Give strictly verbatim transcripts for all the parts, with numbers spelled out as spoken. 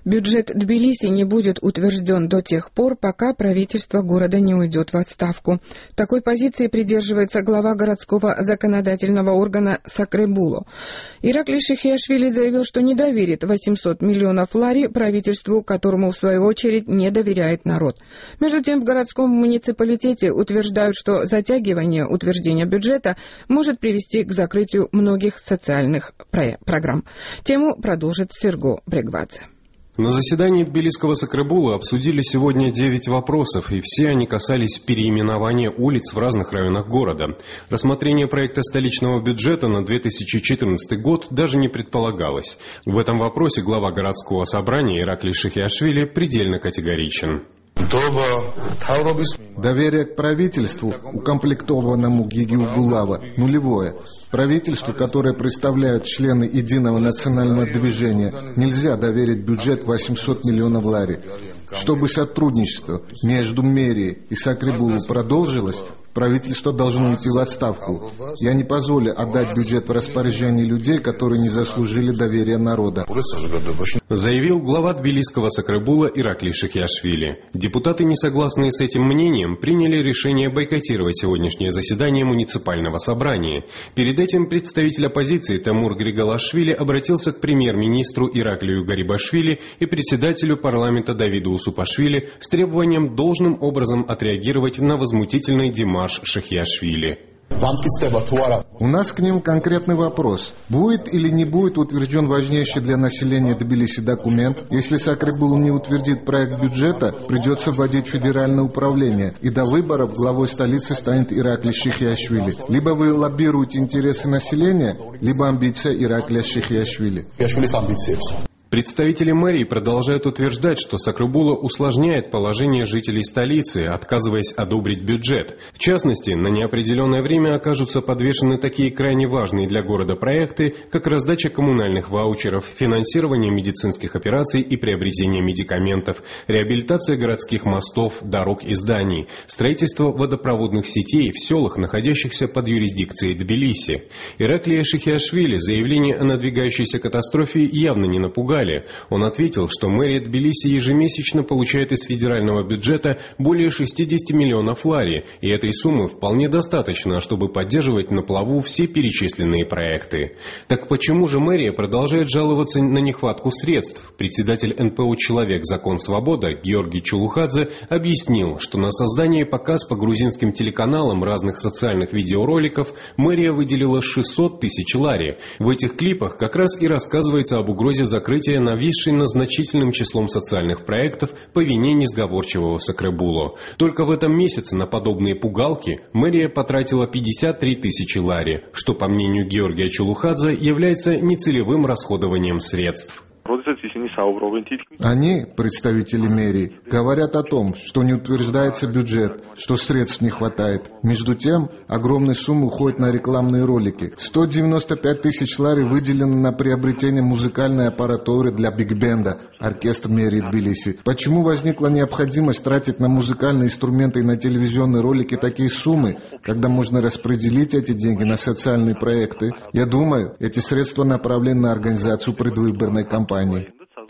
Бюджет Тбилиси не будет утвержден до тех пор, пока правительство города не уйдет в отставку. Такой позиции придерживается глава городского законодательного органа Сакребуло. Иракли Шихиашвили заявил, что не доверит восемьсот миллионов лари правительству, которому в свою очередь не доверяет народ. Между тем, в городском муниципалитете утверждают, что затягивание утверждения бюджета может привести к закрытию многих социальных программ. Тему продолжит Серго Брегвадзе. На заседании Тбилисского Сакребула обсудили сегодня девять вопросов, и все они касались переименования улиц в разных районах города. Рассмотрение проекта столичного бюджета на две тысячи четырнадцатый год даже не предполагалось. В этом вопросе глава городского собрания Иракли Шихиашвили предельно категоричен. Доверие к правительству, укомплектованному Гигиугулава, нулевое. Правительству, которое представляют члены единого национального движения, нельзя доверить бюджет восемьсот миллионов лари. Чтобы сотрудничество между мэрией и Сакребулу продолжилось, правительство должно уйти в отставку. Я не позволю отдать бюджет в распоряжение людей, которые не заслужили доверия народа. Заявил глава Тбилисского Сакребула Иракли Шихиашвили. Депутаты, не согласные с этим мнением, приняли решение бойкотировать сегодняшнее заседание муниципального собрания. Перед этим представитель оппозиции Тамур Григалашвили обратился к премьер-министру Ираклию Гарибашвили и председателю парламента Давиду Усупашвили с требованием должным образом отреагировать на возмутительный демарш Шихиашвили. У нас к ним конкретный вопрос. Будет или не будет утвержден важнейший для населения Тбилиси документ? Если Сакребул не утвердит проект бюджета, придется вводить федеральное управление, и до выборов главой столицы станет Иракли Шихиашвили. Либо вы лоббируете интересы населения, либо амбиция Иракли Шихиашвили. Представители мэрии продолжают утверждать, что Сакребула усложняет положение жителей столицы, отказываясь одобрить бюджет. В частности, на неопределенное время окажутся подвешены такие крайне важные для города проекты, как раздача коммунальных ваучеров, финансирование медицинских операций и приобретение медикаментов, реабилитация городских мостов, дорог и зданий, строительство водопроводных сетей в селах, находящихся под юрисдикцией Тбилиси. Ираклия Шихиашвили заявление о надвигающейся катастрофе явно не напугали. Он ответил, что мэрия Тбилиси ежемесячно получает из федерального бюджета более шестьдесят миллионов лари, и этой суммы вполне достаточно, чтобы поддерживать на плаву все перечисленные проекты. Так почему же мэрия продолжает жаловаться на нехватку средств? Председатель эн пэ о «Человек, закон, свобода» Георгий Чулухадзе объяснил, что на создание и показ по грузинским телеканалам разных социальных видеороликов мэрия выделила шестьсот тысяч лари. В этих клипах как раз и рассказывается об угрозе закрытия нависшей над значительным числом социальных проектов по вине несговорчивого Сакребуло. Только в этом месяце на подобные пугалки мэрия потратила пятьдесят три тысячи лари, что, по мнению Георгия Чулухадзе, является нецелевым расходованием средств. Они, представители мэрии, говорят о том, что не утверждается бюджет, что средств не хватает. Между тем, огромные суммы уходят на рекламные ролики. сто девяносто пять тысяч лари выделено на приобретение музыкальной аппаратуры для биг-бенда, оркестр мэрии Тбилиси. Почему возникла необходимость тратить на музыкальные инструменты и на телевизионные ролики такие суммы, когда можно распределить эти деньги на социальные проекты? Я думаю, эти средства направлены на организацию предвыборной кампании.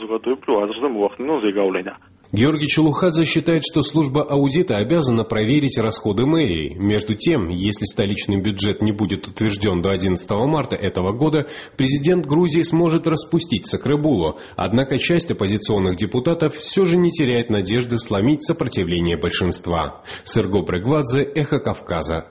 Георгий Чулухадзе считает, что служба аудита обязана проверить расходы мэрии. Между тем, если столичный бюджет не будет утвержден до одиннадцатого марта этого года, президент Грузии сможет распустить Сакребулу. Однако часть оппозиционных депутатов все же не теряет надежды сломить сопротивление большинства. Серго Брегвадзе, Эхо Кавказа.